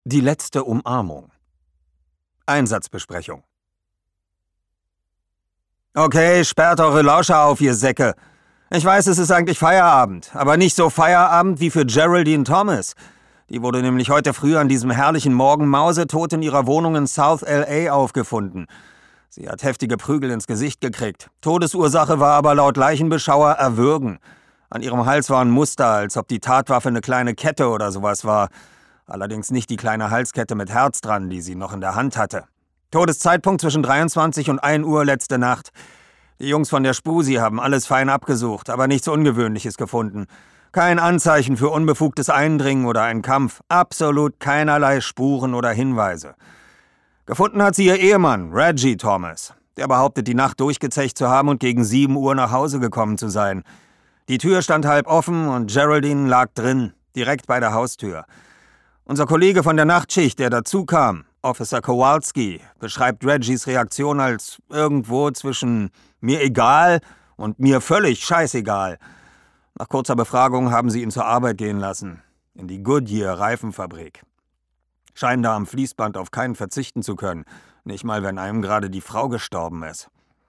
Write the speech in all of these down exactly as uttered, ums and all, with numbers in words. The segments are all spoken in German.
Die letzte Umarmung. Einsatzbesprechung. Okay, sperrt eure Lauscher auf, ihr Säcke. Ich weiß, es ist eigentlich Feierabend, aber nicht so Feierabend wie für Geraldine Thomas. Die wurde nämlich heute früh an diesem herrlichen Morgen mausetot in ihrer Wohnung in South L A aufgefunden. Sie hat heftige Prügel ins Gesicht gekriegt. Todesursache war aber laut Leichenbeschauer Erwürgen. An ihrem Hals war ein Muster, als ob die Tatwaffe eine kleine Kette oder sowas war. Allerdings nicht die kleine Halskette mit Herz dran, die sie noch in der Hand hatte. Todeszeitpunkt zwischen dreiundzwanzig und ein Uhr letzte Nacht. Die Jungs von der Spusi haben alles fein abgesucht, aber nichts Ungewöhnliches gefunden. Kein Anzeichen für unbefugtes Eindringen oder einen Kampf. Absolut keinerlei Spuren oder Hinweise. Gefunden hat sie ihr Ehemann, Reggie Thomas. Der behauptet, die Nacht durchgezecht zu haben und gegen sieben Uhr nach Hause gekommen zu sein. Die Tür stand halb offen und Geraldine lag drin, direkt bei der Haustür. Unser Kollege von der Nachtschicht, der dazu kam, Officer Kowalski, beschreibt Reggies Reaktion als irgendwo zwischen mir egal und mir völlig scheißegal. Nach kurzer Befragung haben sie ihn zur Arbeit gehen lassen, in die Goodyear-Reifenfabrik. Scheinen da am Fließband auf keinen verzichten zu können, nicht mal wenn einem gerade die Frau gestorben ist.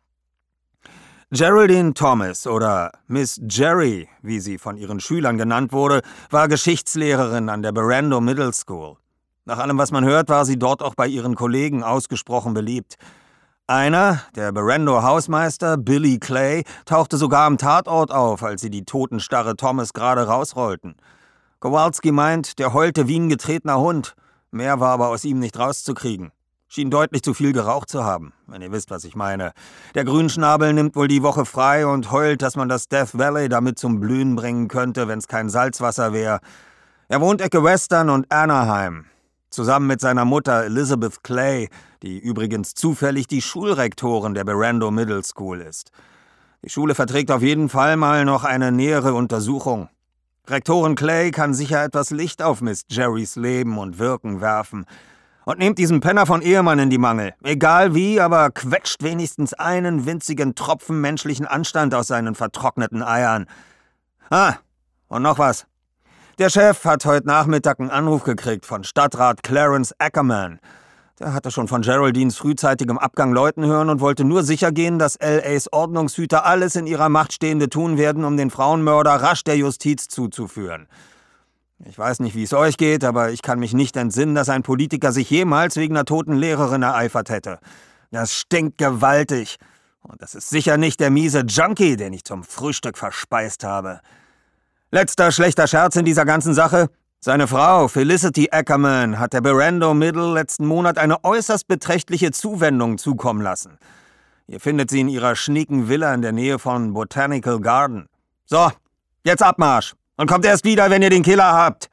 Geraldine Thomas oder Miss Jerry, wie sie von ihren Schülern genannt wurde, war Geschichtslehrerin an der Barrando Middle School. Nach allem, was man hört, war sie dort auch bei ihren Kollegen ausgesprochen beliebt. Einer, der Barrando-Hausmeister, Billy Clay, tauchte sogar am Tatort auf, als sie die totenstarre Thomas gerade rausrollten. Kowalski meint, der heulte wie ein getretener Hund. Mehr war aber aus ihm nicht rauszukriegen. Schien deutlich zu viel geraucht zu haben, wenn ihr wisst, was ich meine. Der Grünschnabel nimmt wohl die Woche frei und heult, dass man das Death Valley damit zum Blühen bringen könnte, wenn es kein Salzwasser wäre. Er wohnt Ecke Western und Anaheim. Zusammen mit seiner Mutter Elizabeth Clay, die übrigens zufällig die Schulrektorin der Barrando Middle School ist. Die Schule verträgt auf jeden Fall mal noch eine nähere Untersuchung. Rektorin Clay kann sicher etwas Licht auf Miss Jerrys Leben und Wirken werfen. Und nehmt diesen Penner von Ehemann in die Mangel. Egal wie, aber quetscht wenigstens einen winzigen Tropfen menschlichen Anstand aus seinen vertrockneten Eiern. Ah, und noch was. Der Chef hat heute Nachmittag einen Anruf gekriegt von Stadtrat Clarence Ackerman. Der hatte schon von Geraldines frühzeitigem Abgang läuten hören und wollte nur sicher gehen, dass L As Ordnungshüter alles in ihrer Macht Stehende tun werden, um den Frauenmörder rasch der Justiz zuzuführen. Ich weiß nicht, wie es euch geht, aber ich kann mich nicht entsinnen, dass ein Politiker sich jemals wegen einer toten Lehrerin ereifert hätte. Das stinkt gewaltig. Und das ist sicher nicht der miese Junkie, den ich zum Frühstück verspeist habe. Letzter schlechter Scherz in dieser ganzen Sache. Seine Frau, Felicity Ackerman, hat der Barrando Middle letzten Monat eine äußerst beträchtliche Zuwendung zukommen lassen. Ihr findet sie in ihrer schnieken Villa in der Nähe von Botanical Garden. So, jetzt Abmarsch. Und kommt erst wieder, wenn ihr den Killer habt.